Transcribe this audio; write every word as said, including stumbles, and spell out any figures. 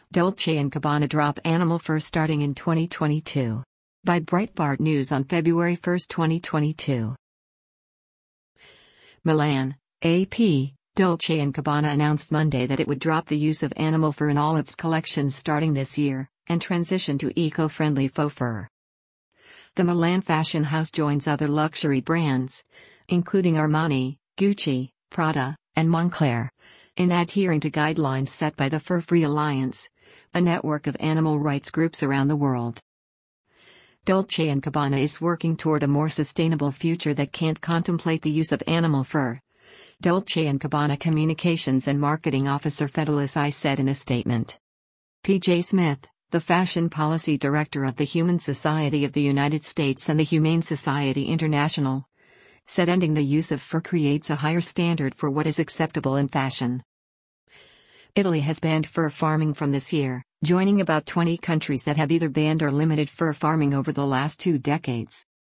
Dolce and Gabbana drop animal fur starting in twenty twenty-two. By Breitbart News on February first, twenty twenty-two. Milan, A P. Dolce and Gabbana announced Monday that it would drop the use of animal fur in all its collections starting this year, and transition to eco-friendly faux fur. The Milan fashion house joins other luxury brands, including Armani, Gucci, Prada, and Moncler, in adhering to guidelines set by the Fur Free Alliance, a network of animal rights groups around the world. Dolce and Gabbana is working toward a more sustainable future that can't contemplate the use of animal fur. Dolce and Gabbana Communications and Marketing Officer Fedelis I said in a statement. P J Smith, the Fashion Policy Director of the Humane Society of the United States and the Humane Society International, said ending the use of fur creates a higher standard for what is acceptable in fashion. Italy has banned fur farming from this year, joining about twenty countries that have either banned or limited fur farming over the last two decades.